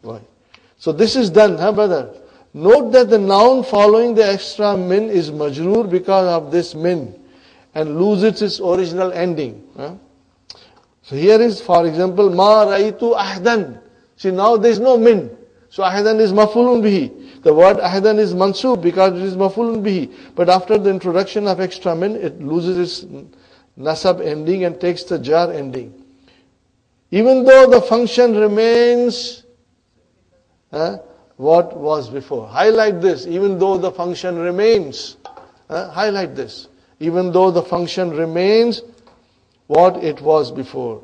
Why? So this is done, brother? Note that the noun following the extra min is majroor because of this min and loses its original ending. So here is, for example, ma raitu ahdan. See, now there is no min. So ahdan is maf'ulun bihi. The word ahdan is mansub because it is maf'ulun bihi. But after the introduction of extra min, it loses its nasab ending and takes the jar ending. Even though the function remains what was before. Highlight this. Even though the function remains. Highlight this. Even though the function remains what it was before.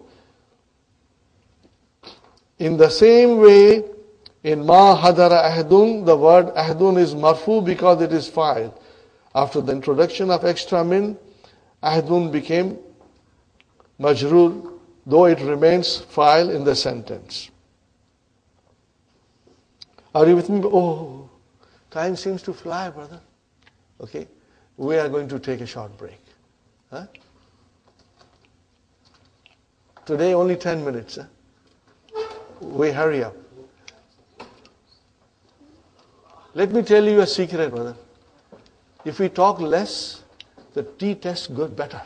In the same way, in ma hadara ahdun, the word ahdun is marfu because it is fa'il. After the introduction of extra min, ahdun became majroor, though it remains fa'il in the sentence. Are you with me? Oh, time seems to fly, brother. Okay, we are going to take a short break. Today only 10 minutes. We hurry up. Let me tell you a secret, brother. If we talk less, the tea tastes good better.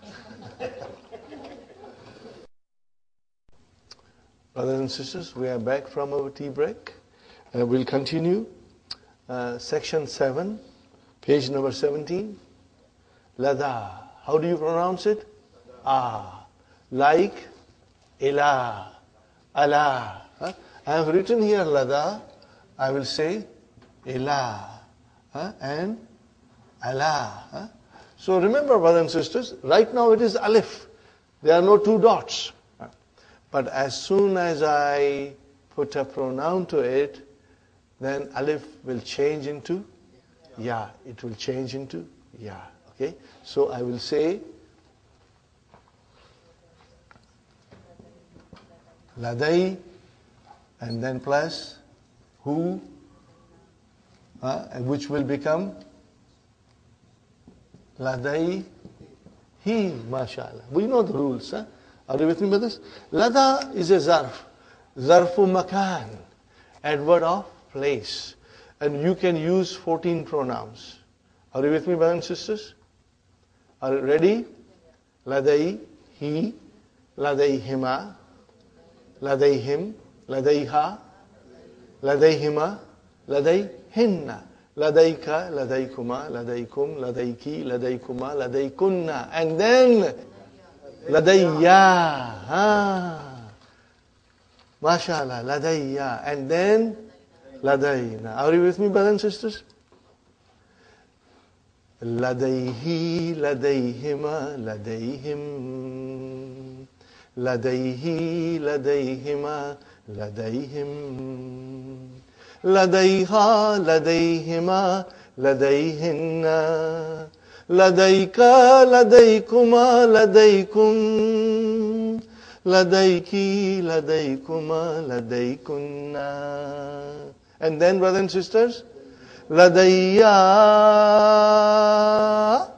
Brothers and sisters, we are back from our tea break. We'll continue. Section 7, page number 17. Lada. How do you pronounce it? Ah. Like ila. Allah. I have written here lada. I will say ila. And Allah. So remember, brothers and sisters, right now it is alif. There are no two dots. But as soon as I put a pronoun to it, then alif will change into ya. It will change into ya. Okay? So I will say ladai and then plus who, which will become ladai he, mashallah. We know the rules. Are you with me with this? Lada is a zarf. Zarfu makan. Adverb of place. And you can use 14 pronouns. Are you with me, brothers and sisters? Are you ready? Ladai, he, ladayhima, ladayhim, ladayha, ladayhima, ladayhinna, ladayka, ladaykuma, ladaykum, ladayki, ladaykuma, ladaykunna. And then ladayya. MashaAllah, ladayya. And then ladayna. Are you with me, brothers and sisters? Ladayhi, ladayhima, ladayhim. Ladayhi, ladayhima, ladayhim. Ladayha, ladayhima, ladayhinna. Ladayka, ladaykuma, ladaykum. Ladayki, ladaykuma, ladaykunna. And then, brothers and sisters, ladayya,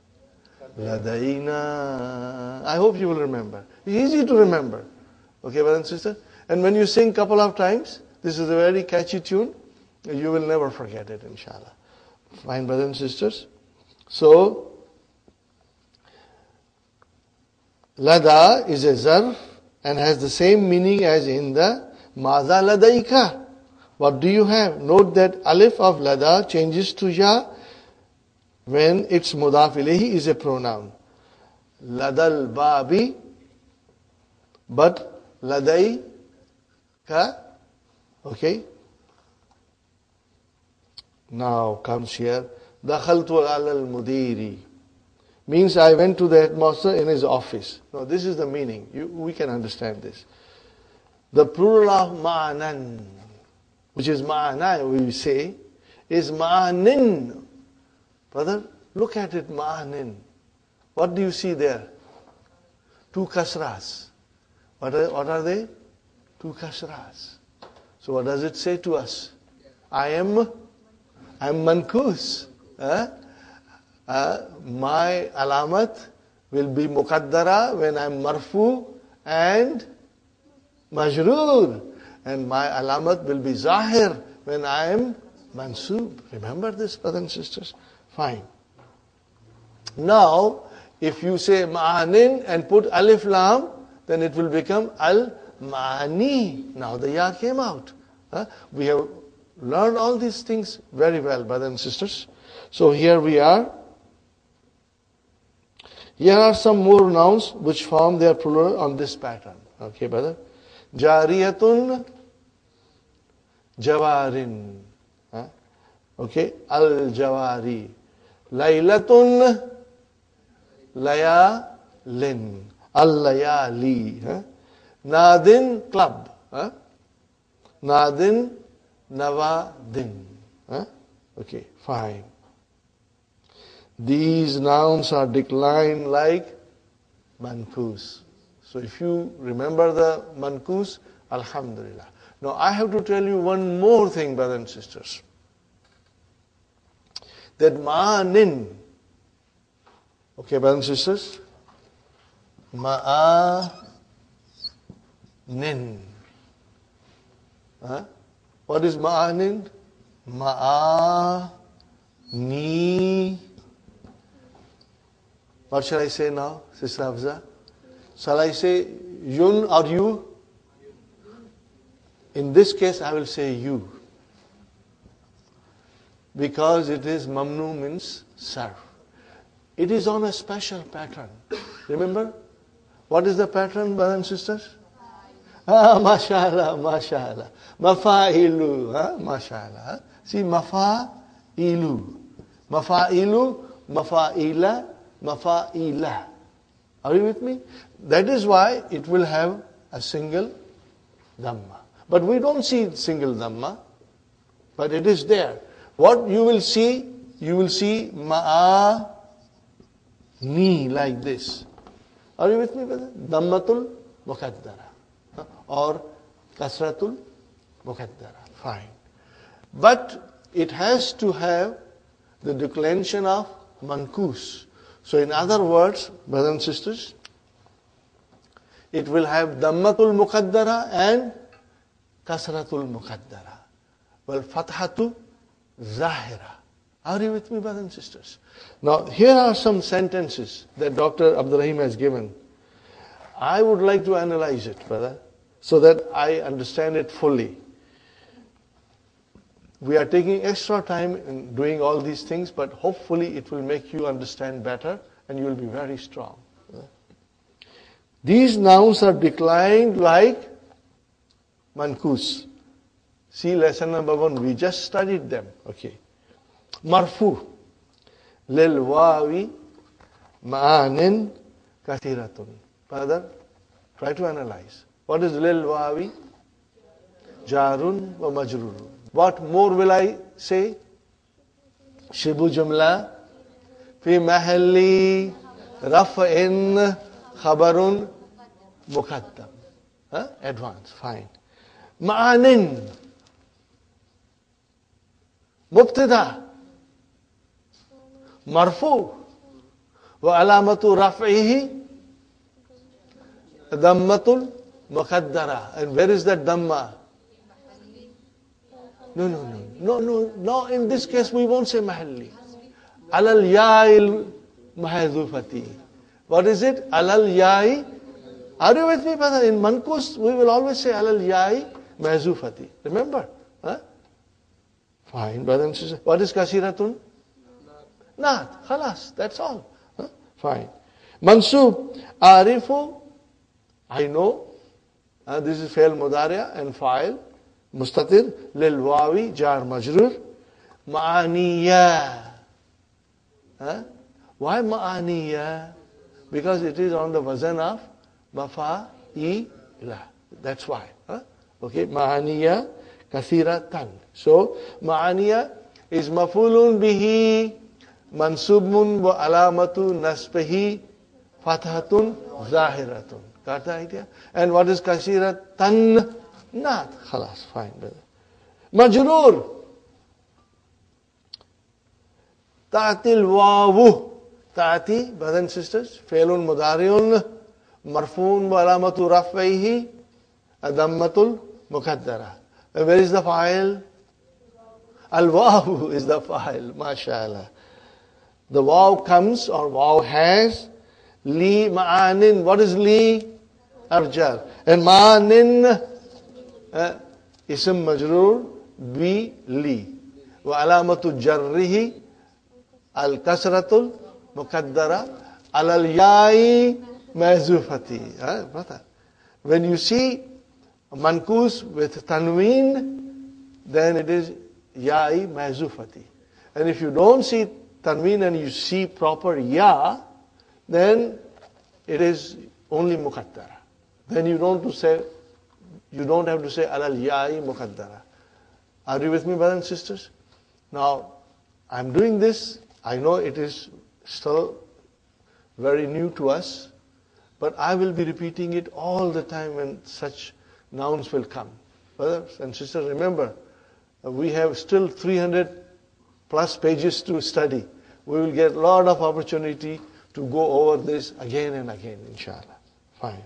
ladayna. I hope you will remember. It's easy to remember. Okay, brothers and sisters? And when you sing a couple of times, this is a very catchy tune, you will never forget it, inshallah. Fine, brothers and sisters? So, lada is a zarf and has the same meaning as in the maza ladayka. What do you have? Note that alif of lada changes to ya when its mudaf ilayhi is a pronoun. Ladal babi, but ladayka, okay? Now comes here, dakhaltu ala al-mudiri. Means I went to the headmaster in his office. Now this is the meaning. We can understand this. The plural of ma'anan, which is ma'ana, we say, is ma'anin. Brother, look at it, ma'anin. What do you see there? Two kasras. What are they? Two kasras. So what does it say to us? I'm mankus. My alamat will be muqaddara when I'm marfu and majroor. and my alamat will be zahir when I am mansub. Remember this, brothers and sisters? Fine. Now, if you say ma'anin and put alif lam, then it will become al-ma'ani. Now the ya came out. We have learned all these things very well, brothers and sisters. So here we are. Here are some more nouns which form their plural on this pattern. Okay, brother? Jariyatun, jawarin. Okay, al-jawari. Laylatun, layalin. Al-layali. Nadin, club. Nadin, nawadin. Okay, fine. These nouns are declined like mankus. So if you remember the mankus, alhamdulillah. Now I have to tell you one more thing, brothers and sisters. That ma'anin, okay, brothers and sisters, ma'anin. What is ma'anin? Ma'ani. What shall I say now, Sister Hafza? Shall I say yun or you? In this case, I will say you. Because it is mamnu means sarf. It is on a special pattern. Remember? What is the pattern, brothers and sisters? Mashallah, mashallah. Mafa'ilu, mashallah. See, mafa'ilu. Mafa'ilu, mafa'ila, mafa'ila. Are you with me? That is why it will have a single dhamma. But we don't see single dhamma. But it is there. What you will see ma'ani like this. Are you with me, brother? Dhammatul muqaddara. Or kasratul muqaddara. Fine. But it has to have the declension of mankus. So in other words, brothers and sisters, it will have dhammatul muqaddara and kasratul muqaddara. Well, fathatu zahira. Are you with me, brothers and sisters? Now, here are some sentences that Dr. Abdul Rahim has given. I would like to analyze it, brother, so that I understand it fully. We are taking extra time in doing all these things, but hopefully it will make you understand better and you will be very strong. These nouns are declined like mankus. See lesson number 1, we just studied them. Okay. Marfu. Lil wawi ma'anin kathiratun. Brother, try to analyze. What is lil wawi? Jarun wa majrurun. What more will I say? Shibu jumla fi mahalli raf'in khabarun muqaddam. Advance, fine. Ma'anin mubtada marfu wa alamatu raf'ihi dhammatul muqaddara. And where is that dhamma? No, in this case we won't say mahalli. Alal ya'il mahdhufati. What is it? Alal ya'i. Are you with me, brother? In mankus we will always say alal ya'i mahdhufati. Remember? Fine, brother and sister. What is kasiratun? Naat. Khalas. That's all. Fine. Mansub. Arifu. I know. This is fail mudariya and fa'il. Mustatir. Lil wawi. Jar majrur. Ma'aniya. Why ma'aniya? Because it is on the wazan of mafa'ila. That's why. Okay. Ma'aniya kathiratan. So, ma'aniya is mafulun bihi mansubun wa alamatu nasbihi fathatun zahiratun. Got the idea? And what is kasiratan? Not. Khalas. Fine, brother. Majroor. Ta'atil wawu. Ta'ati, brothers and sisters, failun mudariun, marfoon wa alamatu raf'ihi, adammatul muqaddara. And where is the fa'il? Al-waw is the fa'il. MashaAllah. The waw comes, or waw has, li ma'anin. What is li? Arjar. And ma'anin, ism majroor, bi li. Wa alamatu jarrihi, al-kasratul muqaddara, alal ya'i mazufati. Brother. When you see mankus with tanween, then it is ya'i mazufati. And if you don't see tanween and you see proper ya, then it is only muqaddara. Then you don't have to say alal ya'i muqaddara. Are you with me, brothers and sisters? Now, I'm doing this. I know it is still very new to us, but I will be repeating it all the time when such nouns will come. Brothers and sisters, remember, we have still 300 plus pages to study. We will get a lot of opportunity to go over this again and again, inshallah. Fine.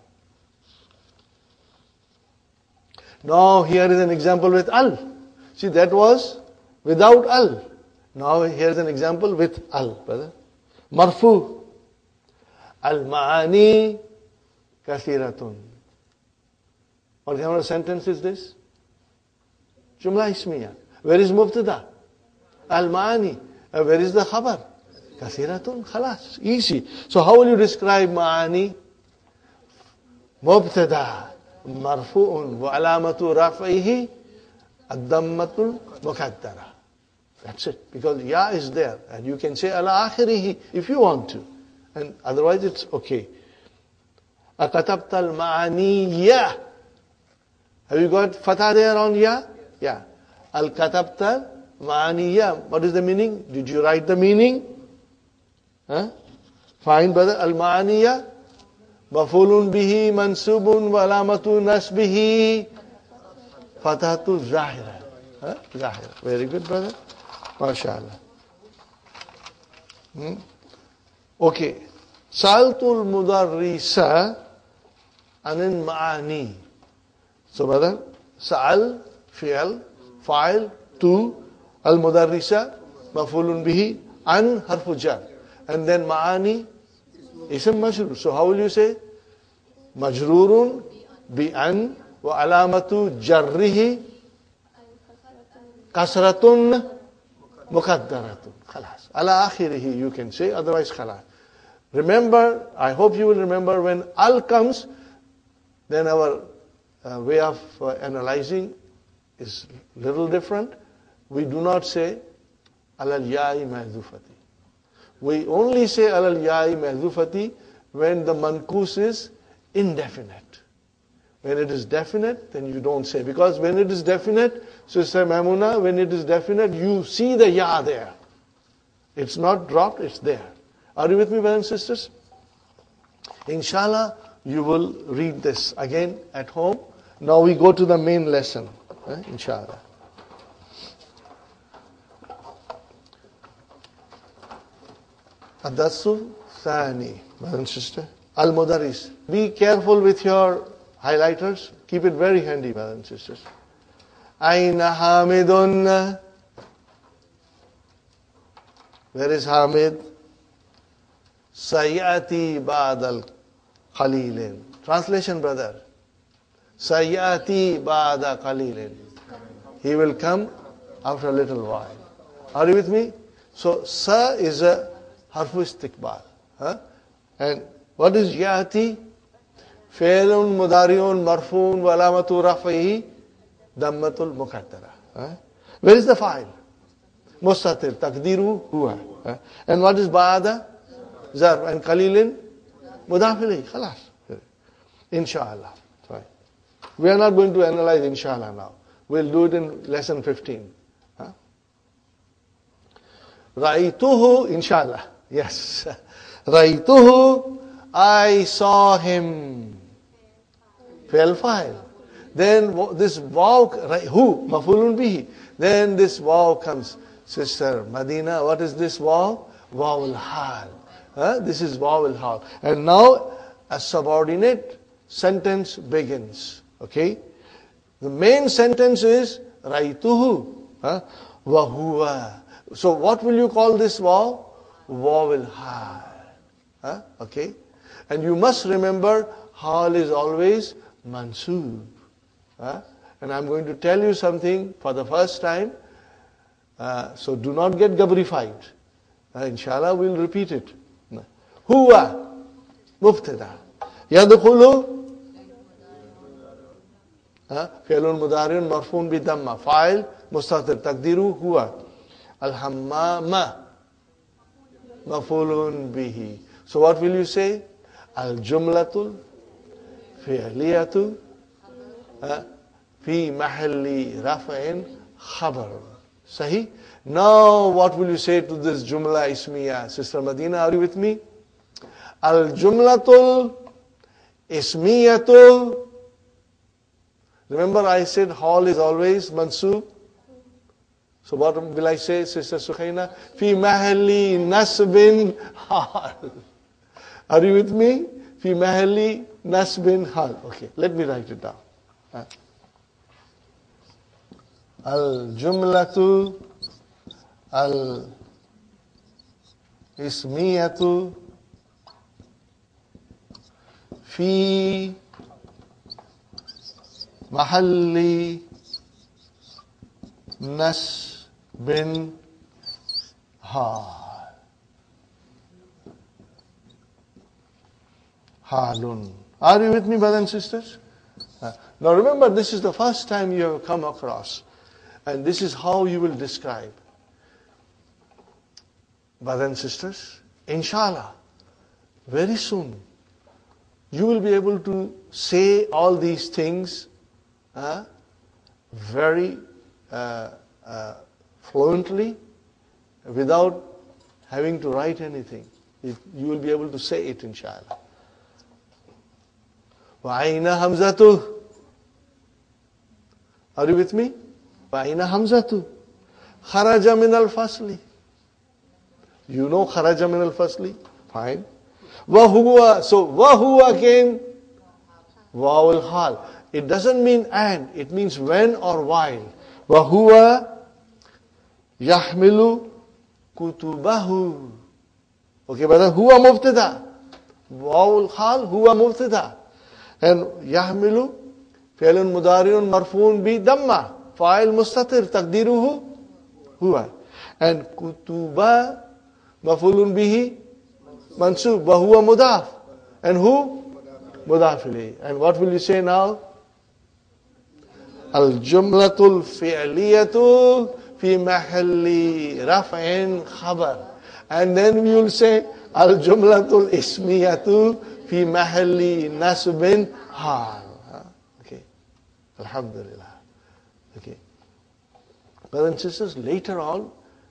Now here is an example with al. See, that was without al. Now here is an example with al, brother. Marfu. Al-ma'ani kathiratun. What kind of sentence is this? Jumla ismiya. Where is mubtada? Al-ma'ani. Where is the khabar? Kathiratun. Khalas. Easy. So how will you describe ma'ani? Mubtada. Marfu'un. Wa alamatu raf'ihi. Ad-dammatul muqaddara. That's it. Because ya is there. And you can say ala akhirihi if you want to. And otherwise it's okay. Akatabta al-ma'aniyya. Have you got fatha there on ya? Yeah. Al-katabta ma'aniyya. What is the meaning? Did you write the meaning? Fine, brother. Al-ma'aniyya. Mafulun bihi mansubun wa alamatu nasbihi. Fathatu zahira. Zahira. Very good, brother. MashaAllah. Okay. Sa'altul mudarrisa anin ma'ani. So, brother, sa'al, fi'al, fa'il, tu, al-mudarrisa, mafulun bihi, an, harfu jar. And then ma'ani, ism majrur. So, how will you say? Majrurun bi an wa alamatu jarrihi kasratun muqaddaratun. Khalas. Ala akhirihi you can say, otherwise khalas. Remember, I hope you will remember when al comes, then our way of analyzing is little different. We do not say alal ya'i mahdufati. We only say alal ya'i mahdufati when the mankus is indefinite. When it is definite, then you don't say. Because when it is definite, Sister Maimuna, when it is definite, you see the ya there. It's not dropped, it's there. Are you with me, brothers and sisters? Inshallah, you will read this again at home. Now we go to the main lesson, inshallah. Ad-darsu thani, brother and sister. Al-mudarris. Be careful with your highlighters. Keep it very handy, brothers and sisters. Aina Hamidun. Where is Hamid? Sayati ba'dal qalilin. Translation, brother. Sayati ba'da qalilin. He will come after a little while. Are you with me? So, sa is a harfu istiqbal. And what is yati? Fi'lun mudari'un marfu'un wa alamatu raf'ihi dammatul muqaddara. Where is the fa'il? Mustatir, taqdiru huwa. And what is ba'da? Zarf. And qalilin? Mudaf ilayhi. Khalas. Inshallah. Right. We are not going to analyze inshallah now. We'll do it in lesson 15. Ra'aytuhu, inshallah. Yes. Ra'aytuhu, I saw him. Fi'l fa'il. Then this waw, who, mafulun bihi. Then this waw comes. Sister Madina, what is this waw? Waw al-hal. This is waw al-hal. And now a subordinate sentence begins. Okay? The main sentence is Raituhu. Wahuwa. So what will you call this waw? Wawil hal. Okay? And you must remember, hal is always mansoob. And I'm going to tell you something for the first time. So do not get gabrified. Inshallah, we'll repeat it. Huwa, mubtada. Yadkhulu, fi'lun mudari'un marfu'un bi damma. Fa'il mustatir. Taqdiru huwa. Al-hammama, maf'ulun bihi. So what will you say? Al-jumlatul fi'liyatu fi mahalli raf'in khabar. Sahi? Now what will you say to this jumla ismiya? Sister Madina, are you with me? Al-jumlatul ismiyatu. Remember I said hal is always mansoob. So what will I say, Sister Sukhaina? Fi mahalli nasbin hal. Are you with me? Fi mahalli nasbin hal. Okay, let me write it down. Al-jumlatu al-ismiyatu fi mahalli nasbin hal. Halun. Are you with me, brothers and sisters? Now remember, this is the first time you have come across. And this is how you will describe. Brothers and sisters, inshallah, very soon, you will be able to say all these things very fluently without having to write anything. You will be able to say it, inshallah. Wa'ayna hamzatu. Are you with me? Wa'ayna hamzatu. Kharaja min al-fasli. You know kharaja min al-fasli? Fine. Wahuwa. So wahuwa came wawul hal. It doesn't mean and. It means when or while. Wahuwa yahmilu kutubahu. Okay, but huwa mubtada. Wawul hal huwa mubtada. And yahmilu fi'lun mudari'un marfu'un bi damma. Fa'il mustatir taqdiruhu huwa. And kutuba maf'ulun bihi mansub wa huwa mudaf. And who? Mudaf ilayhi. And what will you say now? Al-jumlatul fi'liyatu fi mahalli raf'in khabar. And then we will say al-jumlatul ismiyatu fi mahalli nasbin hal. Okay. Alhamdulillah. Okay. Brothers and sisters, later on,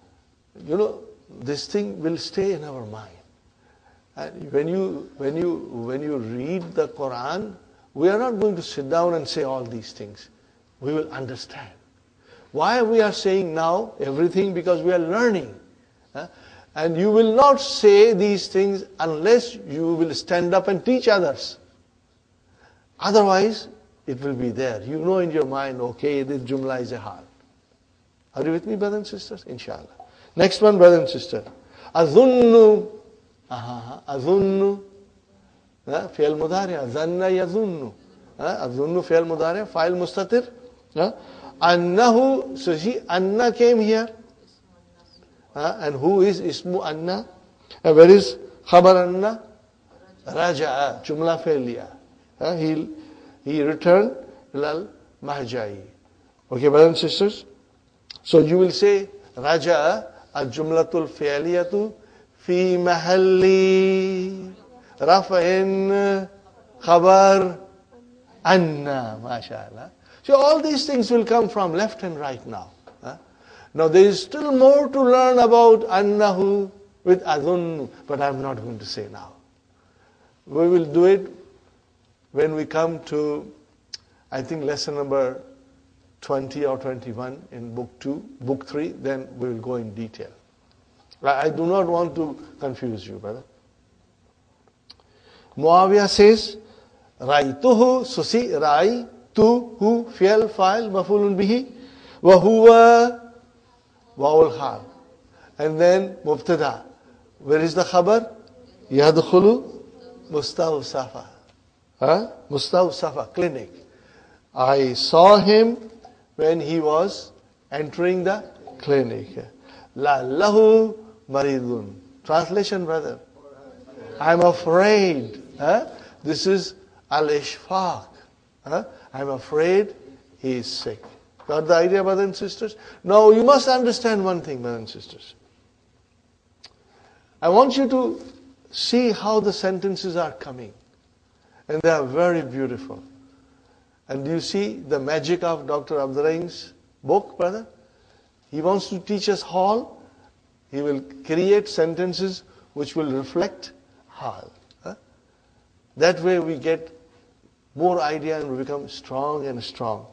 this thing will stay in our mind. And when you read the Quran, we are not going to sit down and say all these things. We will understand. Why we are saying now everything? Because we are learning. And you will not say these things unless you will stand up and teach others. Otherwise, it will be there. You know in your mind, okay, this jumla is a hal. Are you with me, brothers and sisters? Inshallah. Next one, brother and sister. Azunnu. Azunnu. Fi'al mudari. Zanna yazunnu. Azunnu fi'al mudari. Fa'il mustatir. Annahu. So see, Anna came here. And who is Ismu Anna? And where is Khabar Anna? Raja'a. Jumla fi'liya. He returned ilal mahja'i. Okay, brothers and sisters? So you will say Raja'a al-jumlatul fi'liyatu fi mahalli raf'in khabar anna. MashaAllah. So all these things will come from left and right now. Now there is still more to learn about annahu with adhunnu, but I'm not going to say now. We will do it when we come to, I think, lesson number 20 or 21 in book 2, book 3, then we will go in detail. I do not want to confuse you, brother. Muawiyah says, Ra'ituhu, so see, Ra'i, Tu, who, fi'l, fa'il, maf'ulun bihi. Wa huwa, wawul hal. And then mubtada. Where is the khabar? Yadkhulu mustawsafa. Mustawsafa, clinic. I saw him when he was entering the clinic. La'allahu maridun. Translation, brother. I'm afraid. This is al-ishfaq. I'm afraid he is sick. Got the idea, brothers and sisters? Now you must understand one thing, brothers and sisters. I want you to see how the sentences are coming. And they are very beautiful. And you see the magic of Dr. Abdurrahim's book, brother? He wants to teach us hal. He will create sentences which will reflect hal. That way we get more idea and we become strong and strong.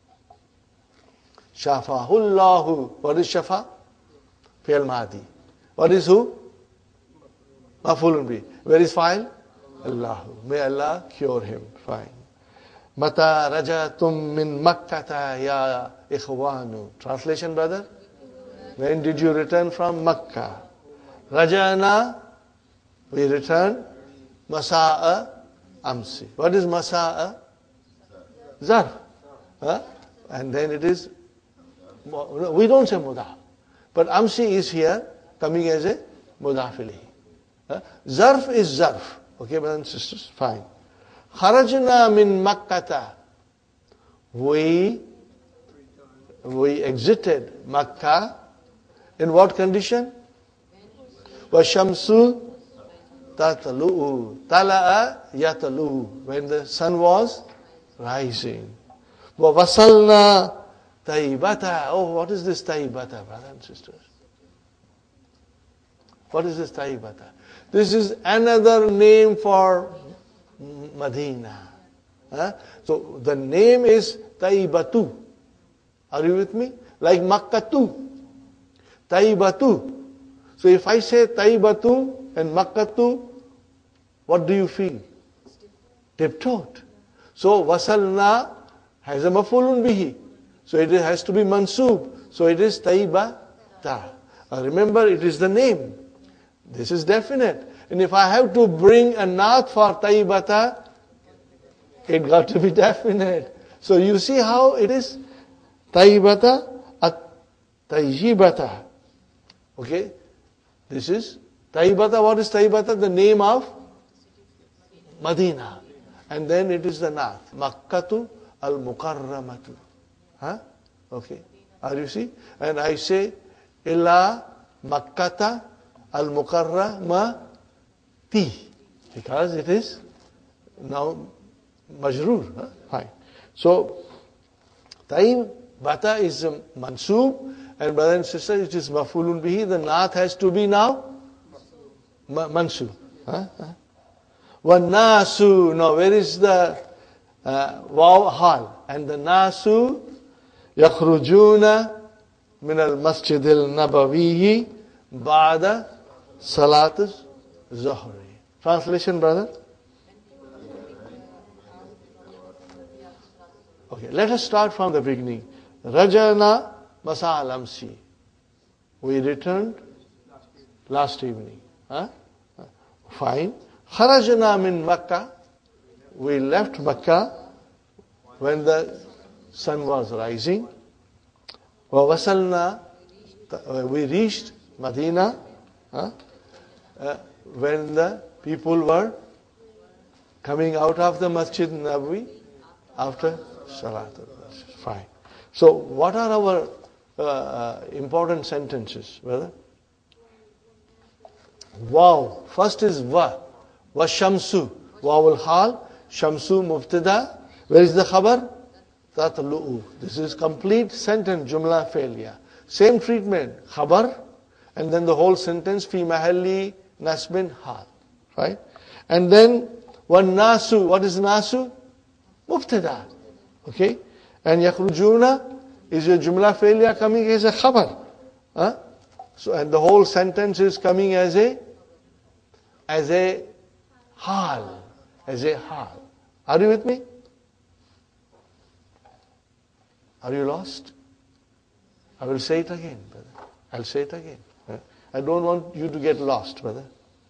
Shafahullahu. What is shafa? Fi'l madi. What is who? Maf'ulun bi. Where is fa'il? Allahu. May Allah cure him. Fine. Mata rajatum min Makkata ya ikhwanu. Translation, brother? When did you return from Makkah? Rajana, we return. Masa'a, amsi. What is masa'a? Zarf. And then it is, we don't say mudaf. But amsi is here coming as a mudaf ilayhi. Zarf is zarf. Okay, brothers and sisters? Fine. Kharajna min Makkata. We exited Makkah. In what condition? Washamsu tatalu'u. Tala'a yatalu'u. When the sun was rising. Wa wasalna taibata. Oh, what is this taibata, brothers and sisters? What is this taibata? This is another name for Medina. So the name is Taibatu. Are you with me? Like Makkatu. Taibatu. So if I say Taibatu and Makkatu, what do you feel? Tiptoed. So Wasalna has a maf'ulun bihi. So it has to be mansub. So it is Taibata. Remember, it is the name. This is definite. And if I have to bring a naat for Taibata, it got to be definite. So you see how it is Taibata at Taijibata. Okay? This is Taibata. What is Taibata? The name of Medina. And then it is the naat. Makkatu al-Mukarramatu. Okay? Are you see? And I say, Illa Makkata al-Mukarramati. Because it is now majroor. Fine. So, Taibata is a mansub. And brothers and sisters, it is maf'ulun bihi. The naat has to be now mansub. Nasu. Now, where is the waw hal? And the nasu yakhrujuna min al masjid al nabawiyyi ba'da salat zuhri. Translation, brother? Okay, let us start from the beginning. Rajana Masa al-Amsi. We returned last evening. Fine. Kharajna min Makkah. We left Makkah when the sun was rising. Wa wasalna. We reached Medina when the people were coming out of the Masjid Nabawi after Salat. Fine. So what are our important sentences, brother? Wow. First is wa. Wa shamsu. Waw al-hal. Shamsu mubtada. Where is the khabar? Tatlu'u. This is complete sentence, jumla failure. Same treatment. Khabar. And then the whole sentence, fi mahalli nasbin hal. Right? And then, wa nasu. What is nasu? Mubtada. Okay? And yakhrujuna is your jumla failure coming as a khabar. So, and the whole sentence is coming as a hal. As a hal. Are you with me? Are you lost? I will say it again, brother. I'll say it again. I don't want you to get lost, brother.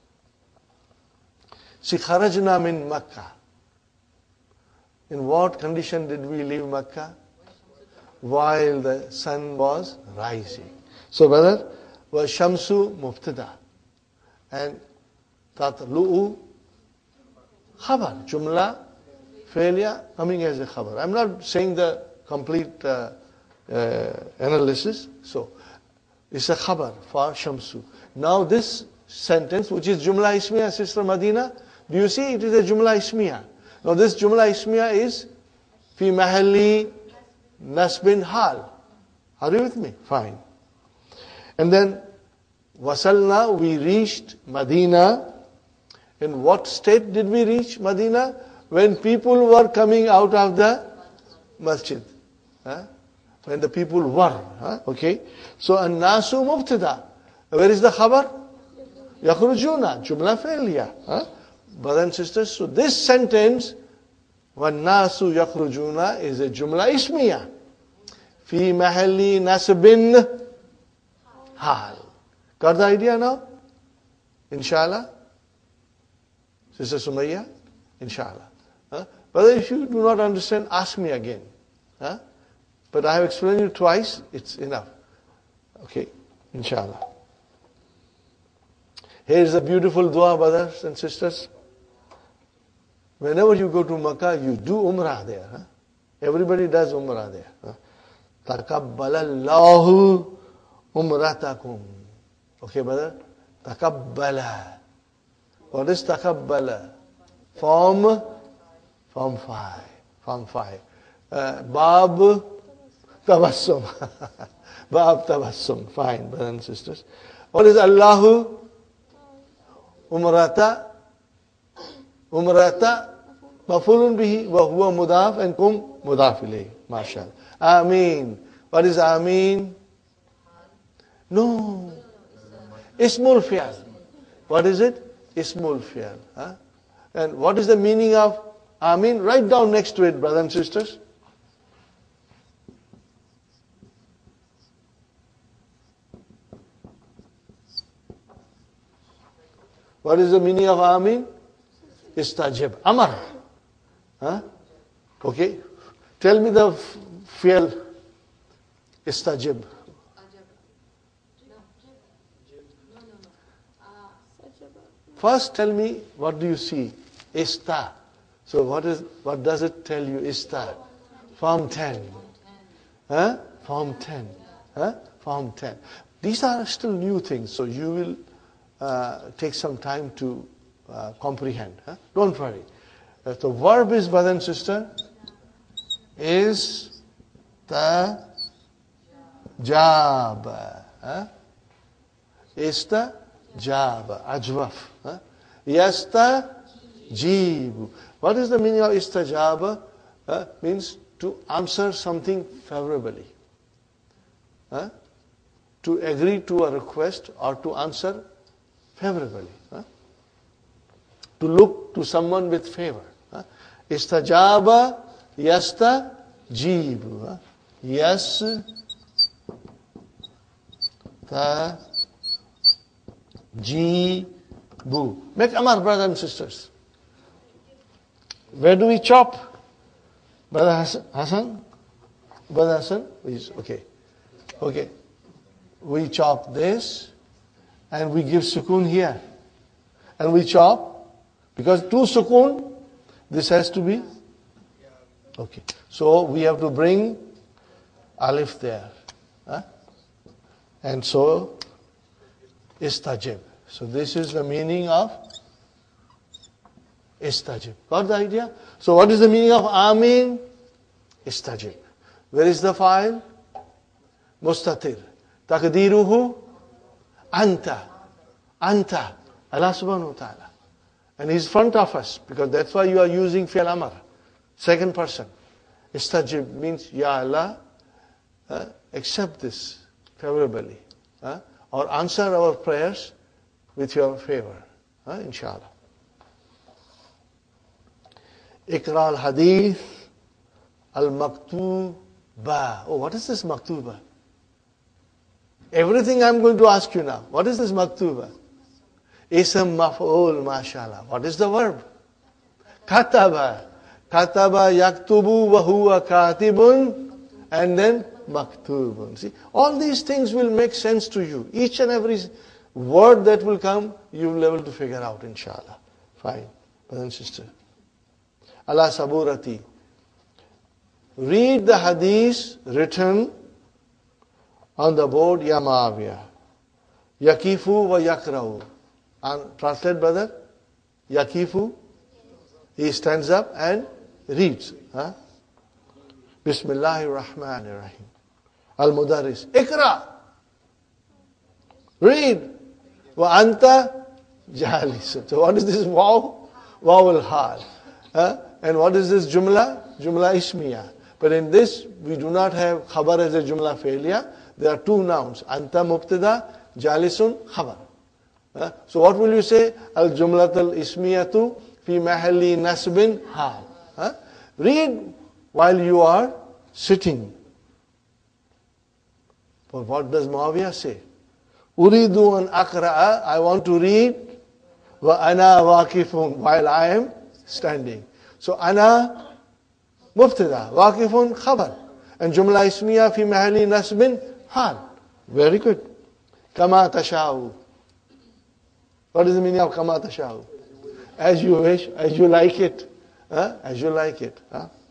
See, kharajna min Makkah. In what condition did we leave Makkah? While the sun was rising. So, brother, was Shamsu Mubtada. And Tatlu'u Khabar. Jumla, failure, coming as a Khabar. I'm not saying the complete analysis. So, it's a Khabar for Shamsu. Now this sentence, which is Jumla Ismiya, Sister Madina, do you see it is a Jumla Ismiya? Now this Jumla Ismiya is Fi Mahalli Nasbin Hal. Are you with me? Fine. And then Wasalna, we reached Medina. In what state did we reach Medina? When people were coming out of the masjid. When the people were. Okay. So An-Nasu Mubtada. Where is the khabar? Yakhrujuna. Jumla failure. Brothers and sisters, so this sentence, Wan-Nasu Yakhrujuna, is a Jumla Ismiya. Fi Mahalli Nasbin Hal. Got the idea now? Inshallah? Sister Sumayya? Inshallah. But if you do not understand, ask me again. But I have explained it twice, it's enough. Okay, inshallah. Here is a beautiful dua, brothers and sisters. Whenever you go to Makkah, you do Umrah there. Everybody does Umrah there. Takabbalallahu umratakum. Okay, brother? Takabbala. What is takabbala? Form 5. Form 5. Bab tabassum. Bab tabassum. Fine, brothers and sisters. What is Allahu? Umrata. Umrata. Mafulun bihi. Wa huwa mudaf and kum mudaf ilayhi. MashaAllah. Ameen. What is Ameen? No. Ismul Fi'al. What is it? Ismul Fi'al. And what is the meaning of Ameen? Write down next to it, brothers and sisters. What is the meaning of Ameen? Istajib. Amar. Okay. Tell me the fi'al. Istajib. First tell me, what do you see? Ista. So what does it tell you? Ista. Form 10. Form 10. Form 10. These are still new things, so you will take some time to comprehend. Don't worry. The verb is, brother and sister, is the jab. Ista jab. Ajwaf. Yasta jibu. What is the meaning of istajaba? Means to answer something favorably. To agree to a request or to answer favorably. To look to someone with favor. Istajaba yasta jibu. Yes ta jibu. Make Amar, brothers and sisters. Where do we chop? Brother Hassan? Brother Hassan? Okay. Okay. We chop this and we give sukoon here. And we chop, because two sukoon, this has to be. Okay. So we have to bring alif there. And so, istajib. So this is the meaning of istajib. Got the idea? So what is the meaning of Ameen? Istajib. Where is the file? Mustatir. Taqdiruhu anta. Anta. Allah subhanahu wa ta'ala. And he's front of us, because that's why you are using fi'al amr. Second person. Istajib means, Ya Allah, accept this favorably. Or answer our prayers with your favor. Inshallah. Iqra al-hadith al-maktub Ba. Oh, what is this maktuba? Everything I'm going to ask you now. What is this maktuba? Ism maf'ul, mashallah. What is the verb? Kataba. Kataba yaktubu wa huwa katibun. And then maktubun. See, all these things will make sense to you. Each and every word that will come, you will be able to figure out, inshallah. Fine. Brother and sister. Allah saburati. Read the hadith written on the board, Ya Muawiyah. Yakifu wa yakra'u. And translate, brother. Yakifu. He stands up and reads. Huh? Bismillahir Rahmanir Rahim. Al-Mudarris. Ikra. Read. Wa anta jalisun. So what is this waw? Waw al-hal. And what is this jumla? Jumla ismiya. But in this, we do not have khabar as a jumla failure. There are two nouns. Anta mubtada, jalisun, khabar. So what will you say? Al-jumlatul ismiyatu fi mahalli nasbin hal. Read while you are sitting. But what does Muawiyah say? Uridu an akra'a, I want to read. Wa ana waqifun, while I am standing. So ana mubtada, waqifun khabar. And jumla ismiya fi mahalli nasbin hal. Very good. Kama tasha'u. What is the meaning of kama tasha'u? As you wish, as you like it. As you like it.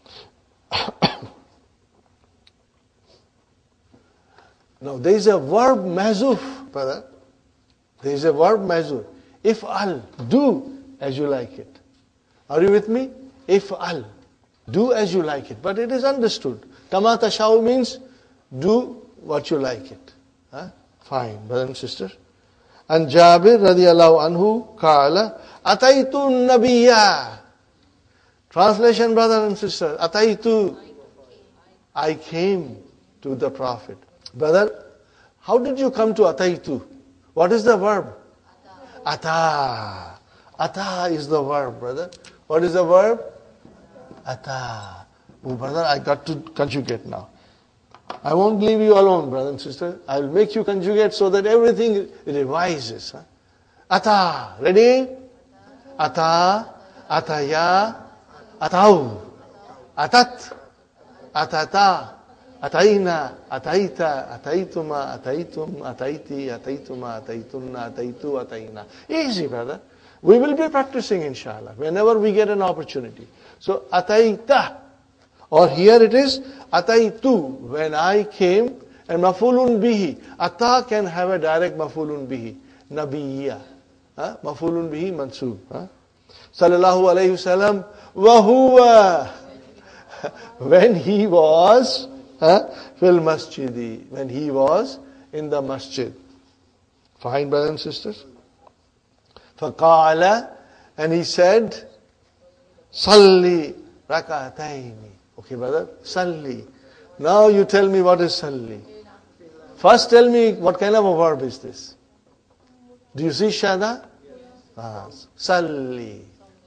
Now there is a verb mazuf, brother. There is a verb mazuf. If'al, do as you like it. Are you with me? If'al, do as you like it. But it is understood. Kama tasha'u means do what you like it. Fine, brother and sister. And Jabir radiyallahu anhu qala ataitu nabiyya. Translation, brother and sister. Ataitu, I came to the Prophet. Brother, how did you come to ataitu? What is the verb? Ata. Ata is the verb, brother. What is the verb? Ata. Oh, brother, I got to conjugate now. I won't leave you alone, brother and sister. I will make you conjugate so that everything revises. Ata. Ready? Ata. Ataya. Atau. Atat. Atata. Ataina. Ataita. Ataituma. Ataitum. Ataiti. Ataituma. Ataitunna. Ataitu. Ataina. Easy, brother. We will be practicing, inshallah, whenever we get an opportunity. So, ataita. Or here it is, ataitu, when I came, and mafulun bihi. Ata can have a direct mafulun bihi. Nabiyya. Mafulun bihi mansub. Sallallahu alayhi wasallam. Wahuwa. When he was fil masjidi. When he was in the masjid. Fine, brothers and sisters. Faqala. And he said, Salli rakataini. Okay, brother, salli. Now you tell me what is salli. First tell me what kind of a verb is this. Do you see shada? Salli.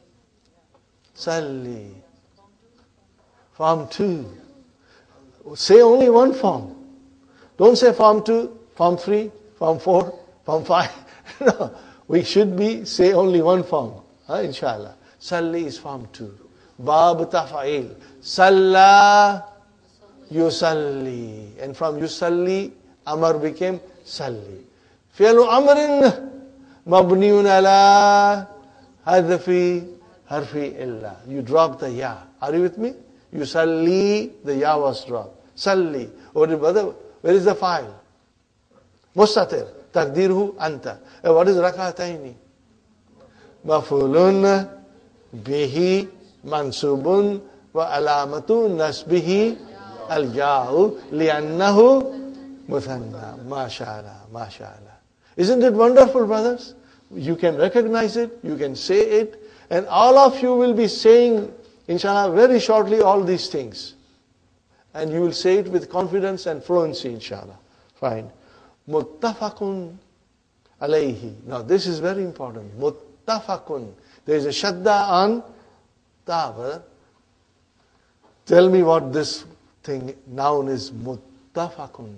Salli. Form 2. Say only one form. Don't say form 2, form 3, form 4, form 5. No, we should say only one form. Inshallah. Salli is form 2. Bab tafa'il. Salla yusalli. And from yusalli, Amar became salli. Fi'lu amrin mabniun ala hadfi harfi illa. You drop the ya. Are you with me? Yusalli, the ya was dropped. Salli. Oh, brother, where is the file? Mustatir. Takdirhu anta. What is rakataini? Mafulun bihi mansubun wa alamatu nasbihi al-ja'u li'annahu muthanna. MashaAllah, MashaAllah. Isn't it wonderful, brothers? You can recognize it, you can say it, and all of you will be saying, inshallah, very shortly all these things. And you will say it with confidence and fluency, inshallah. Fine. Muttafaqun alayhi. Now this is very important. Muttafaqun. There is a shadda on ta, brother. Tell me what this thing, noun is muttafaqun.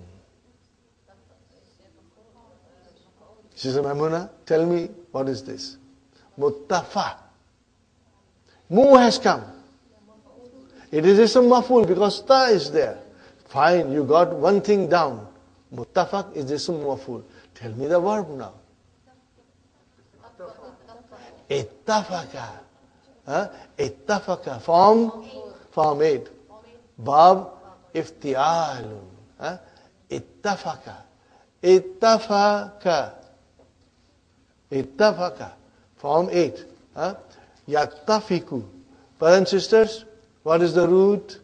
Sister Maimuna, tell me what is this? Muttafa. Mu has come. It is ism maf'ul because ta is there. Fine, you got one thing down. Muttafaq is ism maf'ul. Tell me the verb now. Ittafaqa. Ittafaqa. Form 8. Bab iftialun. Ittafaqa. Ittafaqa. Ittafaqa. Form 8. Yattafiku. Brothers and sisters, what is the root?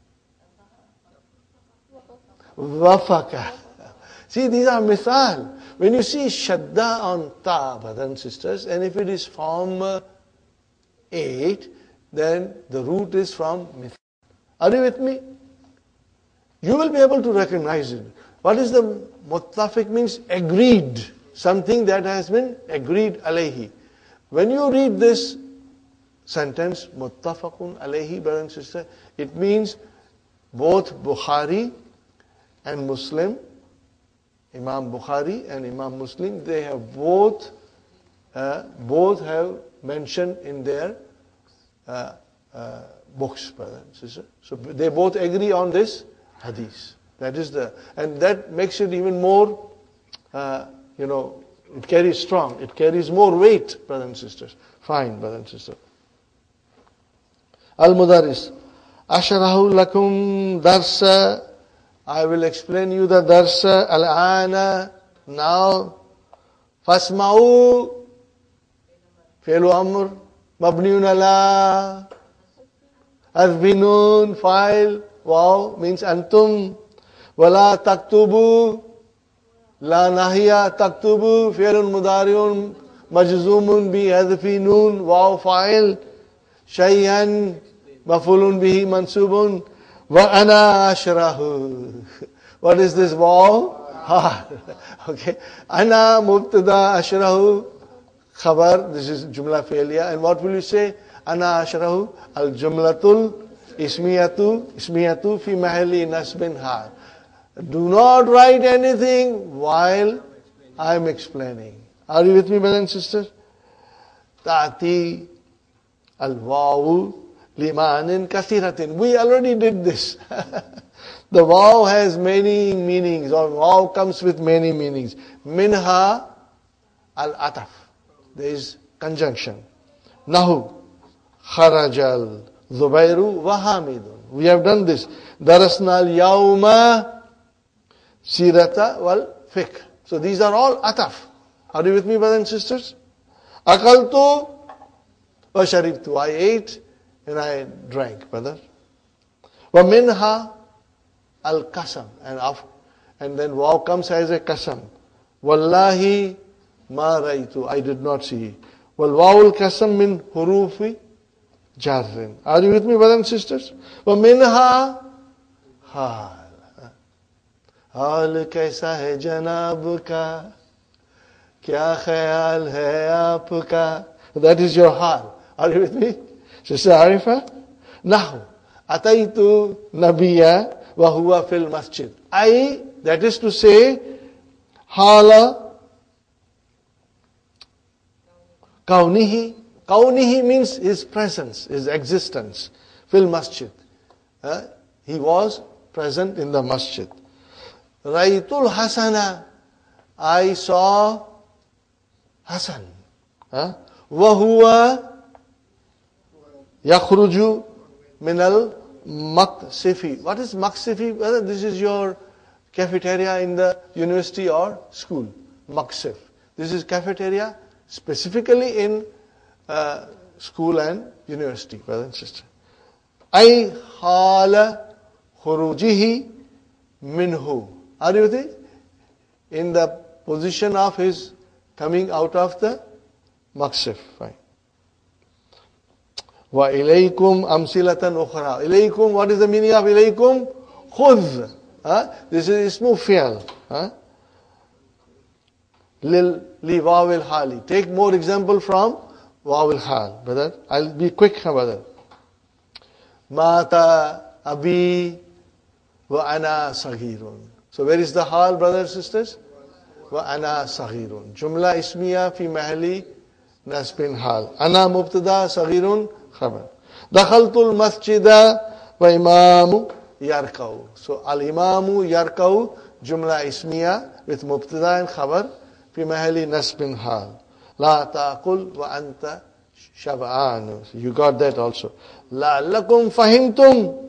Wafaqa. See, these are mithal. When you see shadda on ta, brothers and sisters, and if it is form 8, then the root is from mithal. Are you with me? You will be able to recognize it. What is the muttafiq means? Agreed. Something that has been agreed alayhi. When you read this sentence, muttafaqun alayhi, brother and sister, it means both Bukhari and Muslim, Imam Bukhari and Imam Muslim, they have both have mentioned in their books, brother and sister. So they both agree on this hadith. That is and that makes it even more, it carries strong. It carries more weight, brothers and sisters. Fine, brothers and sisters. Al-Mudaris. Asharahu lakum darsa. I will explain you the darsa. Al-ana. Now. Fasma'u. Fi'lu amr. Mabniun ala. Azbinun. Fa'il. Wow. Means antum. Wala taktubu. La nahiya taktubu. Fi'lun mudariun. Majzumun bi hadfi nun. Wow. Fa'il. Shay'an. Mafulun bihi mansubun. Wa ana ashrahu. What is this wow? Okay. Ana mubtada ashrahu. Khabar. This is jumla fi'liya. And what will you say? Ana ashrahu. Al jumlatul ismiyatu fi mahalli nasbin hal. Do not write anything while I am explaining. Are you with me, brothers and sisters? Ta'ati al-wawu limanin kathiratin. We already did this. The waw has many meanings, or waw comes with many meanings. Minha al-ataf. There is conjunction. Nahu kharajal Zubairu wa Hamidun. We have done this. Darasna al-yawma sirata wal fiqh. So these are all ataf. Are you with me, brothers and sisters? Akaltu wa sharibtu. I ate and I drank, brother. Wa minha al-qasam. And then waw comes as a qasam. Wallahi ma raitu. I did not see. Wal waw al-qasam min hurufi jarrin. Are you with me, brothers and sisters? Wa minha hal. हाल कैसा है जनाब का क्या ख्याल है आपका. That is your hal. Are you with me? Sister Arifa? Nahu ataitu nabiyya wa huwa fil masjid. That is to say, hala kaunihi. Kaunihi means his presence, his existence. Fil masjid. He was present in the masjid. Raitul Hasana. I saw Hasan. Wahuwa yakhruju minal maksifi. What is maksifi? Whether this is your cafeteria in the university or school. Maksif. This is cafeteria specifically in school and university, brother and sister. Ay hala khurujihi minhu. Are you with it? In the position of his coming out of the maksif. Fine. Wa ilaykum amsilatan ukhra. Ilaykum, what is the meaning of ilaykum? Khudh. This is ismu fi'al. Li wawil hali. Take more example from wawil hal. Brother, I'll be quick, brother. Mata abi Wa ana saghirun. So where is the hal, brothers and sisters? Wa ana saghirun. Jumla ismiya fi mahali nasbin hal. Ana mubtada, saghirun khabar. Dakhaltul masjida wa imamu yarkau. So al imamu yarkau, jumla ismiya with mubtada and khabar fi mahali nasbin hal. La taqul wa anta shab'an. You got that also. La'allakum fahimtum.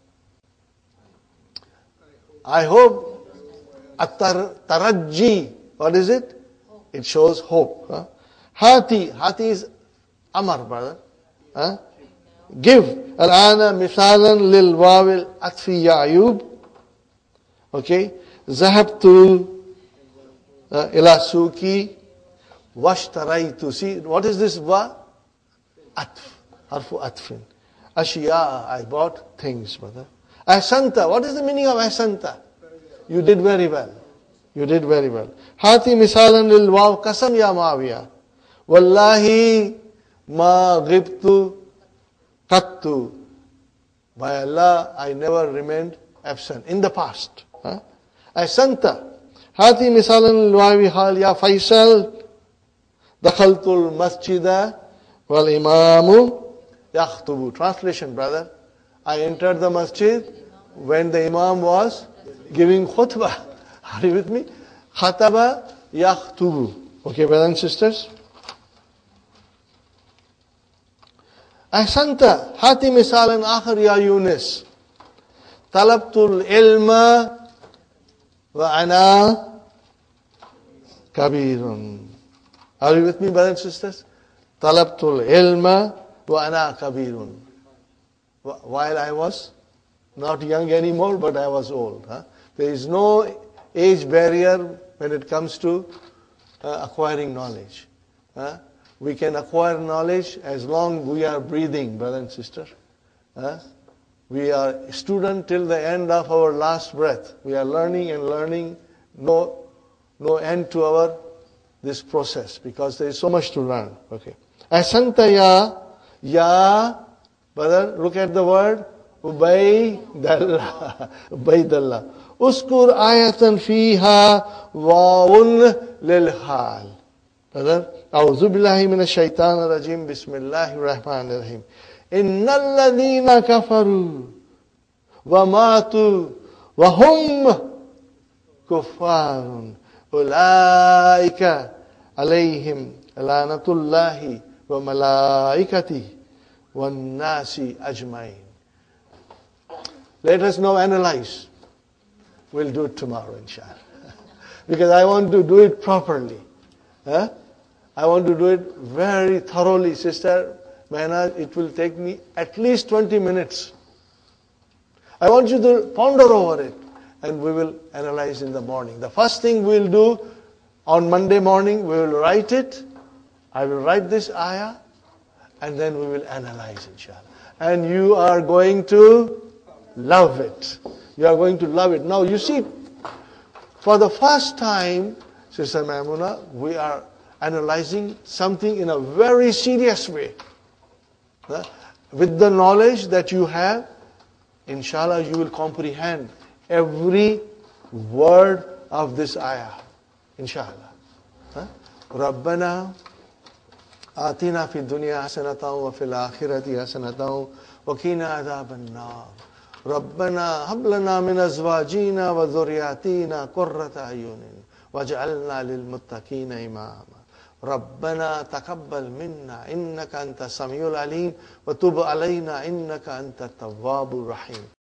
I hope. At-tarajji. What is it? It shows hope. Hati. Hati is amar, brother. Give. Al-ana mithalan lil wawil atfi ya ayub. Okay. Zahabtu ila suki washtaraitu. See, what is this wa? Atf. Harfu atfin. Ashiya. I bought things, brother. Ahsanta. What is the meaning of ahsanta? You did very well. You did very well. Hati misalan lil waw qasam ya Muawiya. Wallahi ma ghibtu qattu. By Allah, I never remained absent. In the past. Ahsanta. Hati misalan lil wawi hal ya Faisal. Dakhaltul masjida wal imamu yakhtubu. Translation, brother. I entered the masjid when the imam was giving khutbah. Are you with me? Khataba yakhtubu. Okay, brothers and sisters. Ahsanta. Hati misalan akhar ya Yunus. Talabtul ilma wa ana kabirun. Are you with me, brothers and sisters? Talabtul ilma wa ana kabirun. While I was not young anymore, but I was old. There is no age barrier when it comes to acquiring knowledge. We can acquire knowledge as long we are breathing, brother and sister. We are student till the end of our last breath. We are learning and learning. No end to this process, because there is so much to learn. Okay. Ahsanta ya, brother, look at the word. Ubaydallah. Ubaydallah. Uskur ayatan fiha wawun lil hal. Brother, A'udhu billahi minash shaitanir rajim. Bismillahir rahmanir rahim. Innal ladhina kafaru wa matu wa hum kuffarun ulaika alayhim lanatullahi wa malaikatihi wan nasi ajmain. Let us now analyze. We'll do it tomorrow, inshallah. Because I want to do it properly. I want to do it very thoroughly, sister. Mehnaz, it will take me at least 20 minutes. I want you to ponder over it, and we will analyze in the morning. The first thing we'll do on Monday morning, we will write it. I will write this ayah, and then we will analyze, inshallah. And you are going to love it. You are going to love it. Now you see, for the first time, Sister Maimuna, we are analyzing something in a very serious way. With the knowledge that you have, inshallah, you will comprehend every word of this ayah. Inshallah. Rabbana atina fi dunya hasanatan wa fil akhirati hasanatan wa qina adhaban nar. ربنا هب لنا من أزواجنا وذرياتنا قرة أعين واجعلنا للمتقين إماما ربنا تقبل منا إنك أنت السميع العليم وتب علينا إنك أنت التواب الرحيم